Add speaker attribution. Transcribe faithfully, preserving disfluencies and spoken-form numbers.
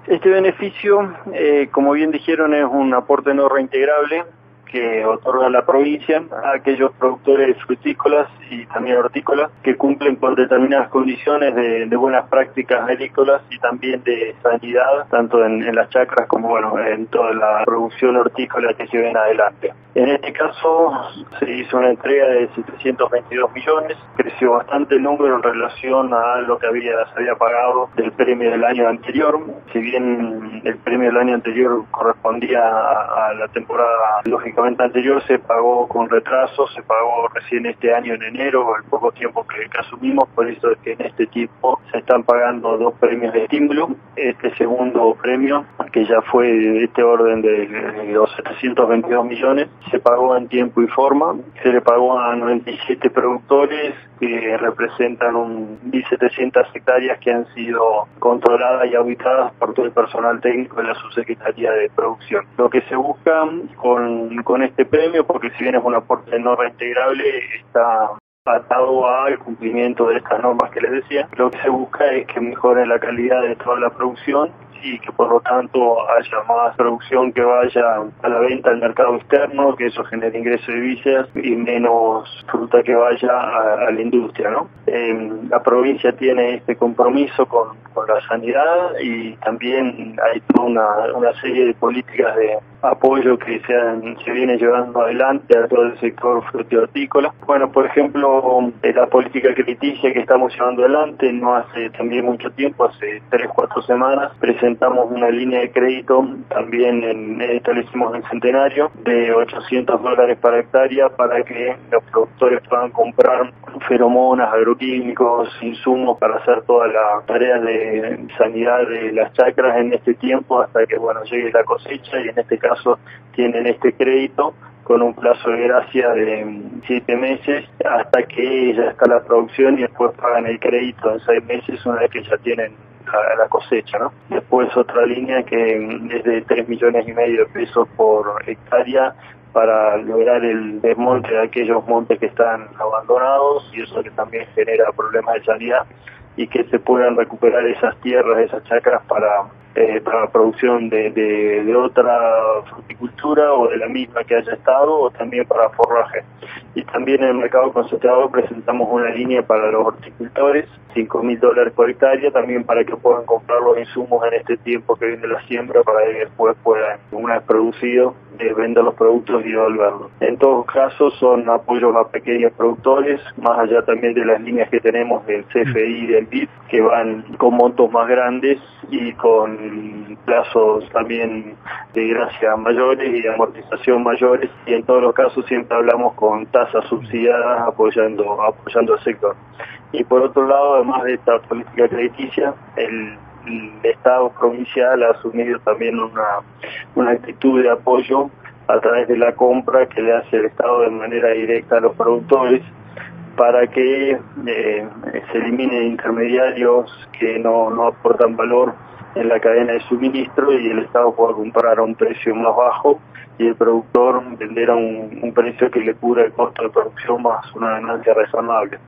Speaker 1: Este beneficio, eh, como bien dijeron, es un aporte no reintegrable que otorga la provincia a aquellos productores frutícolas y también hortícolas que cumplen con determinadas condiciones de, de buenas prácticas agrícolas y también de sanidad, tanto en, en las chacras como bueno en toda la producción hortícola que lleven adelante. En este caso se hizo una entrega de setecientos veintidós millones, creció bastante el número en relación a lo que había, se había pagado del premio del año anterior. Si bien el premio del año anterior correspondía a, a la temporada lógica anterior, se pagó con retraso, se pagó recién este año en enero, el poco tiempo que, que asumimos, por eso es que en este tiempo se están pagando dos premios de estímulo. Este segundo premio, que ya fue de este orden de los setecientos veintidós millones, se pagó en tiempo y forma, se le pagó a noventa y siete productores que representan un mil setecientas hectáreas que han sido controladas y auditadas por todo el personal técnico de la Subsecretaría de Producción. Lo que se busca con, con este premio, porque si bien es un aporte no reintegrable, está atado al cumplimiento de estas normas que les decía, lo que se busca es que mejore la calidad de toda la producción y que por lo tanto haya más producción que vaya a la venta al mercado externo, que eso genere ingresos de divisas y menos fruta que vaya a, a la industria, ¿no? Eh, la provincia tiene este compromiso con, con la sanidad y también hay toda una, una serie de políticas de apoyo que se, han, se viene llevando adelante a todo el sector frutícola. Bueno, por ejemplo, la política crediticia que estamos llevando adelante, no hace también mucho tiempo, hace tres, cuatro semanas, presentamos una línea de crédito, también en, esto lo hicimos en Centenario, de ochocientos dólares para hectárea para que los productores puedan comprar feromonas, agroquímicos, insumos para hacer todas las tareas de sanidad de las chacras en este tiempo hasta que bueno llegue la cosecha, y en este caso tienen este crédito con un plazo de gracia de siete meses hasta que ya está la producción y después pagan el crédito en seis meses una vez que ya tienen la, la cosecha, ¿no? Después otra línea que es de tres millones y medio de pesos por hectárea para lograr el desmonte de aquellos montes que están abandonados, y eso que también genera problemas de sanidad, y que se puedan recuperar esas tierras, esas chacras para, eh, para la producción de, de, de otra fruticultura o de la misma que haya estado, o también para forraje. Y también en el mercado concentrado presentamos una línea para los horticultores, cinco mil dólares por hectárea, también para que puedan comprar los insumos en este tiempo que viene la siembra, para que después puedan, una vez producido, eh, vender los productos y devolverlos. En todos casos son apoyos a pequeños productores, más allá también de las líneas que tenemos del C F I y del B I D, que van con montos más grandes y con plazos también de gracia mayores y de amortización mayores, y en todos los casos siempre hablamos con tasas subsidiadas apoyando, apoyando al sector. Y por otro lado, además de esta política crediticia, el, el Estado provincial ha asumido también una, una actitud de apoyo a través de la compra que le hace el Estado de manera directa a los productores, para que eh, se eliminen intermediarios que no, no aportan valor en la cadena de suministro y el Estado pueda comprar a un precio más bajo y el productor vender a un, un precio que le cubra el costo de producción más una ganancia razonable.